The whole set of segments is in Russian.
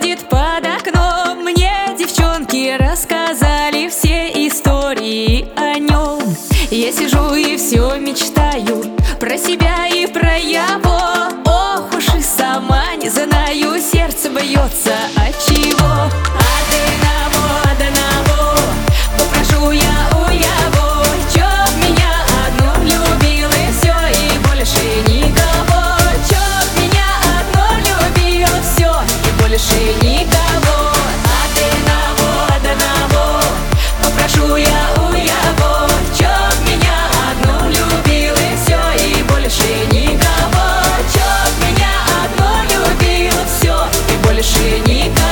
бродит под окном. Мне девчонки рассказали все истории о нем. Я сижу и все мечтаю про себя и про его. Ох уж и сама не знаю, сердце бьется от чего. Одного попрошу я у его, чтоб меня одну любил и все, и больше никого. Чтоб меня одну любил, все, и больше никого. Одного попрошу я у его, чтоб меня одну любил и все, и больше никого. Чтоб меня одну любил, все, и больше никого.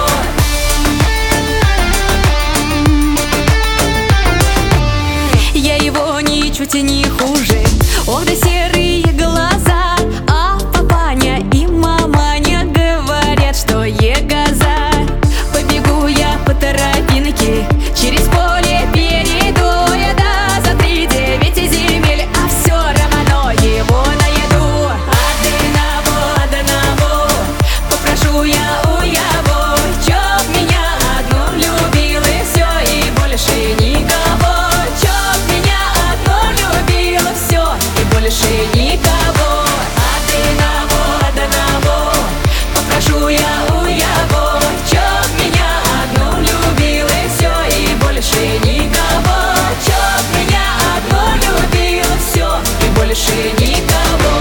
Я его ничуть не хуже, ох да серые глаза. А папаня и маманя говорят, что егоза. Побегу я по тропинке, через поле перейду я, да, за 3-9 земель, а все равно его найду. Одного попрошу я у его, чтоб меня одну любил и все, и больше никого. Чтоб меня одну любил, все, и больше никого. Одного попрошу я у его, чтоб меня одну любил и все, и больше никого. Чтоб меня одну любил, все, и больше никого.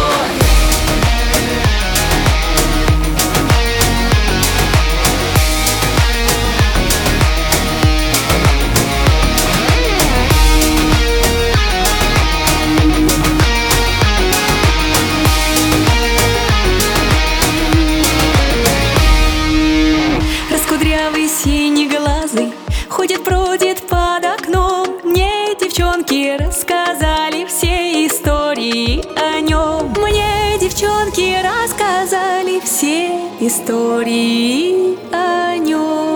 Раскудрявый синеглазый ходит, бродит под окном. Мне девчонки рассказали все истории о нем. Мне девчонки рассказали все истории о нем.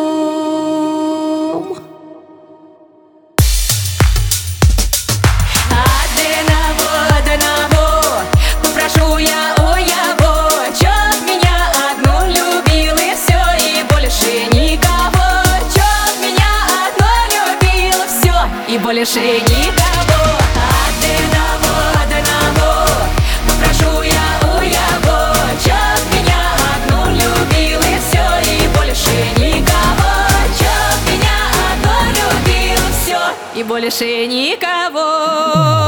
Одного попрошу я у его, чтоб меня одну любил и все, и больше никого. Чтоб меня одну любил, все, и больше никого. Одного попрошу я у его, чтоб меня одну любил и все, и больше никого. Чтоб меня одну любил, все, и больше никого.